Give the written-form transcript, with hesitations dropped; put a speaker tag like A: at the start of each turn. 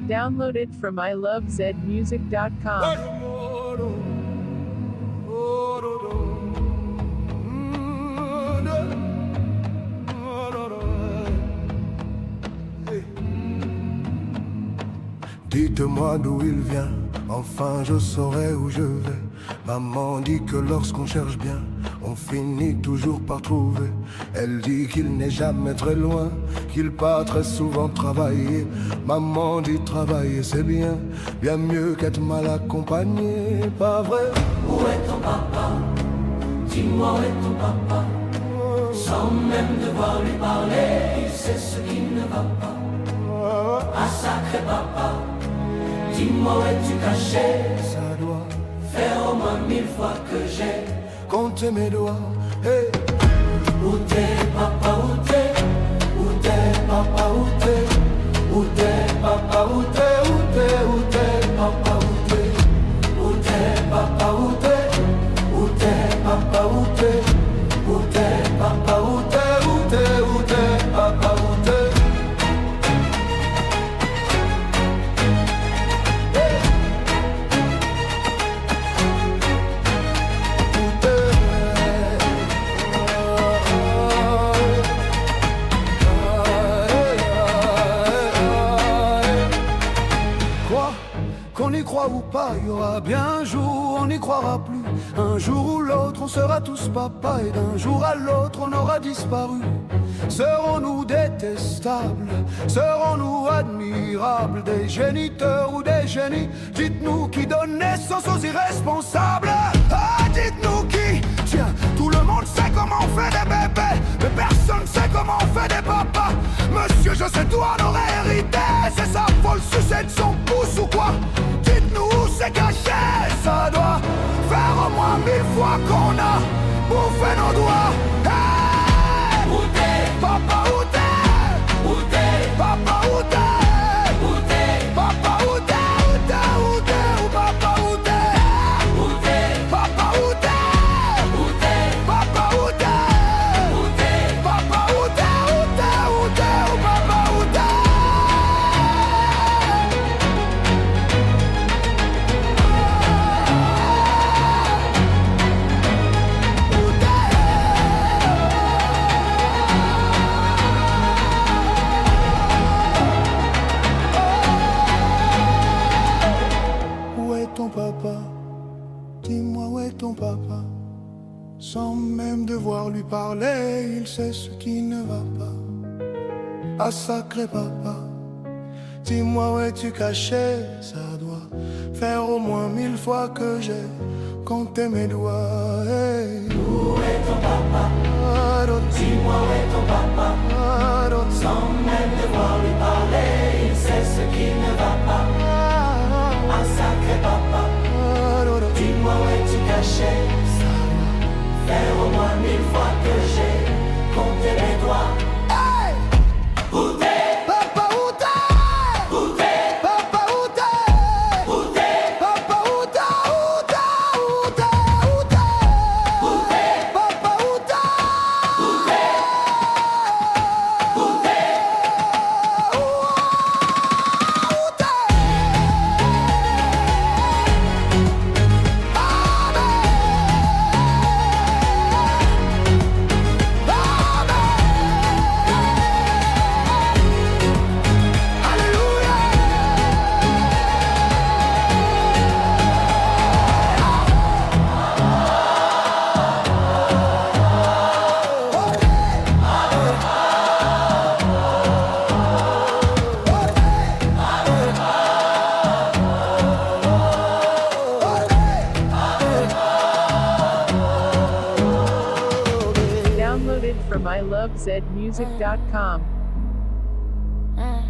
A: Downloaded from ilovezmusic.com.
B: Dites-moi d'où il vient, enfin je saurai où je vais. Maman dit que lorsqu'on cherche bien, on finit toujours par trouver. Elle dit qu'il n'est jamais très loin, qu'il part très souvent travailler. Maman dit travailler c'est bien, bien mieux qu'être mal accompagné, pas vrai?
C: Où est ton papa? Dis-moi où est ton papa? Sans même devoir lui parler, il sait ce qui ne va pas. Ah sacré papa, dis-moi où es-tu caché?
B: Ça doit
C: faire au moins 1000 fois que j'ai
B: compté mes doigts. Hey.
C: Où t'es papa, où t'es? Où t'es papa, où t'es? Où t'es papa, où t'es? Où t'es, où t'es papa, où t'es? Où t'es papa, où t'es? Où t'es papa, où t'es? Où t'es papa, où t'es? Où t'es, où t'es papa, où t'es?
B: Qu'on y croit ou pas, il y aura bien un jour, on n'y croira plus. Un jour ou l'autre, on sera tous papa, et d'un jour à l'autre, on aura disparu. Serons-nous détestables? Serons-nous admirables? Des géniteurs ou des génies? Dites-nous qui donne naissance aux irresponsables. Ah, dites-nous qui? Tiens, tout le monde sait comment on fait des bébés, mais personne sait comment on fait des papas. Monsieur, je sais tout en aurait hérité. C'est ça, faut le sucer de son pouce ou quoi? Dites-nous où c'est caché. Ça doit faire au moins 1000 fois qu'on a bouffé nos doigts. Hey!
C: Où t'es?
B: Papa, où t'es?
C: Où t'es?
B: Papa, où t'es?
C: Où t'es?
B: Papa, où t'es? Où t'es? Où t'es? Où papa, où t'es?
C: Où t'es?
B: Papa, où t'es?
C: Où t'es?
B: Papa, où t'es?
C: Où t'es?
B: Papa, où t'es? Où t'es? Où t'es? Où papa, où t'es? Où est ton papa? Dis-moi où est ton papa? Sans même devoir lui parler, il sait ce qui ne va pas. Ah sacré papa, dis-moi où es-tu caché? Ça doit faire au moins 1000 fois que j'ai compté mes doigts. Hey.
C: Où est ton papa? Dis-moi où est ton papa? Sans même devoir lui parler, il sait ce qui ne va pas. Ah sacré papa, dis-moi où es-tu caché? Ça doit faire au moins 1000 fois que j'ai compté mes doigts.
B: Hey.
C: Où t'es?
B: Papa, où t'es?
C: Où t'es?
B: Papa, où t'es?
C: Où t'es?
B: Papa, où t'es? Où t'es? Où t'es? Où t'es?
C: Où t'es?
B: Papa, où t'es?
C: Où t'es? Où t'es?
A: Downloaded from ilovezmusic.com.